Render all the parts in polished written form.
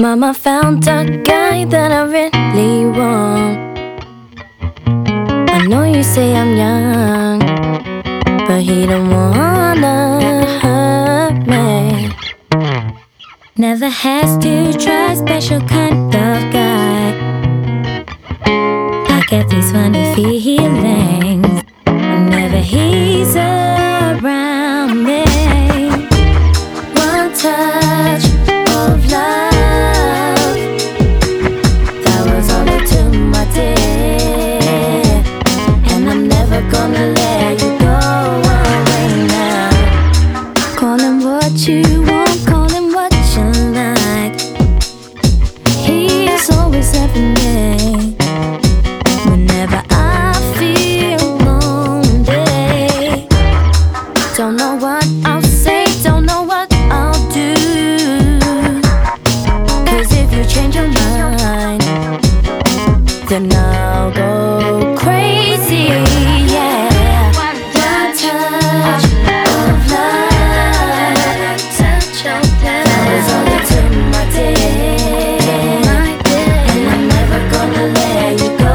mama found a guy that I really want. I know you say I'm young, but he don't wanna hurt me. Never has to try special kind of guy. I get these funny feelings whenever he's around me. One touch of love, that was all it took, my dear. And I'm never gonna let you go away now. Call him what you want, call him what you like. He is always there for me whenever I feel lonely. Don't know what I'll say, don't know what I'll do. 'Cause if you change your mind, then I'll go crazy, yeah. One touch of love, that was all it took, my dear. And I'm never gonna let you go.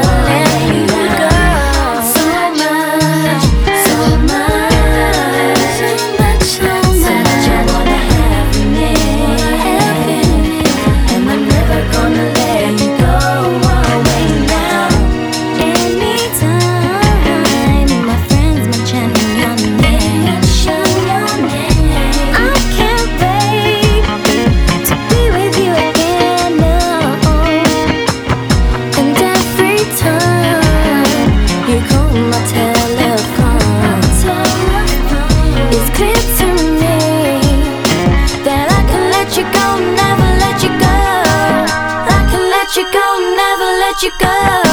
So much, so much, so much I wanna have in me. And I'm never gonna let you go away now. Anytime my friends mention your name, I can't wait to be with you again, no. And every time you call my telephone, it's clear to me that I can let you go, never let you go. I can let you go, never let you go.